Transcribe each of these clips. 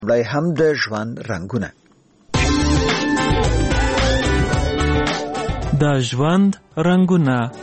لای هم د ژوند رنگونه. د ژوند رنگونه.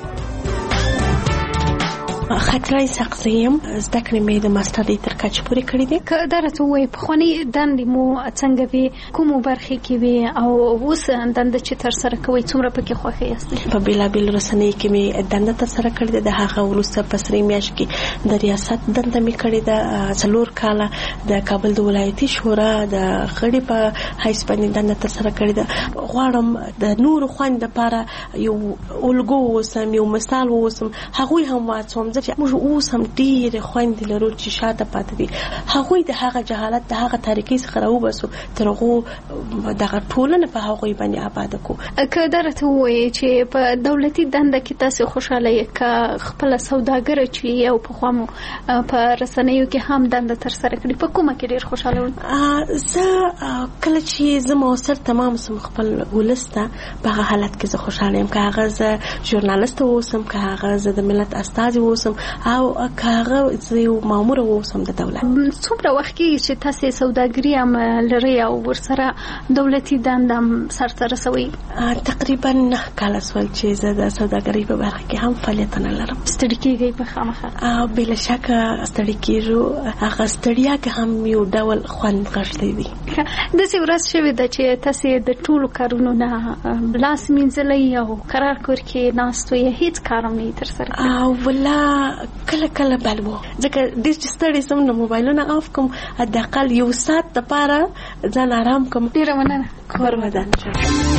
خاطرای سقزیم زده کړې مې د ماسترۍ تر کچې پورې کړې دي. که درته ووایي پخوانۍ دندې مو څنګه وې، کومو برخې کې وې او اوس دنده چې ترسره کوئ څومره پکې خوښه یاست؟ په بېلابېلو رسنیو کې مې دنده ترسره کړې ده. د هغه وروسته په سرې میاشت کې د ریاست دنده مې کړې ده. 4 کاله د کابل د ولایتي شورا د غړي په حیث باندې دنده ترسره کړې ده. غواړم د نورو خویندو لپاره یو الګو اوسم، یو مثال اوسم. هغوی هم واڅوم چې موږ اوس هم ډېرې خویندې لرو چې شاته پاتې دي. هغوی د هغه جهالت، د هغه تاریکۍ څخه راوباسو، تر هغو دغه ټولنه په هغوی باندې آباده کړو. که درته ووایي چې په دولتي دنده کې تاسو خوشاله یې، که خپله سوداګره چې یو پخوا مو په رسنیو کې هم دنده ترسره کړې، په کومه کې ډېر خوشاله وئ؟ زه کله چې زه موثر تمام سم خپل ولس ته په هغه حالت کې زه خوشاله یم. که هغه زه ژورنالست اوسم، که هغه زه د ملت استازی اوسم، او که هغه زه یو مامور اوسم د دولت. څومره وخت کې چې تاسو سوداګري هم لرئ او ورسره دولتي دنده هم سرته رسوئ؟ تقریبا 9 کاله سول چې زه د سوداګرۍ په برخه کې هم فعالیتونه لرم. ستړي کېږئ په خامخا؟ بلا شکه ستړي کېږو. هغه ستړیا که هم یو ډول خوند غشتی دی. داسې ورځ شوې ده چې تاسو د ټولو کارونو نه لاس مینځلی او قرار کور کې ناست وئ، هیڅ کار هم نه ترسره کړی؟ ولا کله بل وو، ځکه ډېر چې ستړی سم نو موبایلونه آف کوم، حداقل 1 ساعت لپاره ځان آرام کوم. ډېره مننه. کور ودان شو.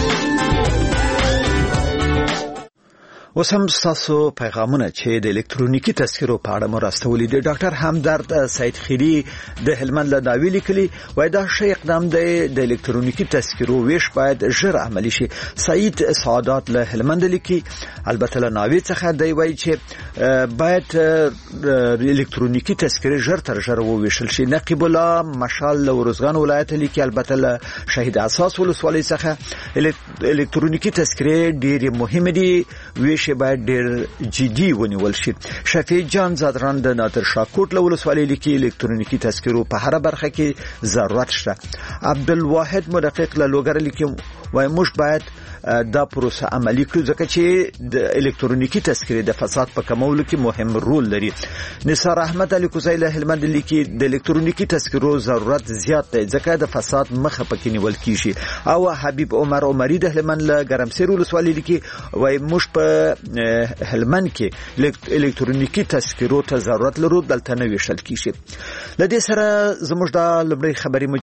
اوس هم ستاسو پیغامونه چې د الکترونیکی تذکرو په اړه مو راستولي دي. ډاکټر همدرد سید خیری د هلمند له ناوی لیکلي وای دا شی اقدام دی د الکترونیکی تذکرو ویش باید ژر عملی شي. سعید سعادت له هلمند لیکي البته له ناوی څخه دی وای چې باید الکترونیکی تذکره ژر تر ژره وویشل شي. نقیب الله مشال له ورزګان ولایت لیکي البته له شهید اساس ولسوالۍ څخه الکترونیکی تذکره ډېر مهم دي، ویش باید ډېر جدي ونیول شي. شفیع جان زادران د نادر شاه کوټ له ولسوالۍ لیکي الکترونیکی تذکرو په هر برخه کې ضرورت شته. عبدالواحد مدقق له لوګر لیکي وای موږ باید دا پروسه عملی کړو ځکه چې د الکترونیکی تذکره د فساد په کمولو کې مهم رول لري. نثار احمد علي کوزی له هلمند لیکي د الکترونیکی تذکرو ضرورت زیات دی ځکه د فساد مخه پکې نیول کیږي. او حبیب عمر عمری د هلمند له ګرمسیر ولسوالۍ لیکي وای موږ په هلمند کې الکترونیکی تذکرو ته ضرورت لرو، دلته نه ویشل کیږي. لدې سره زموږ د لبړی خبري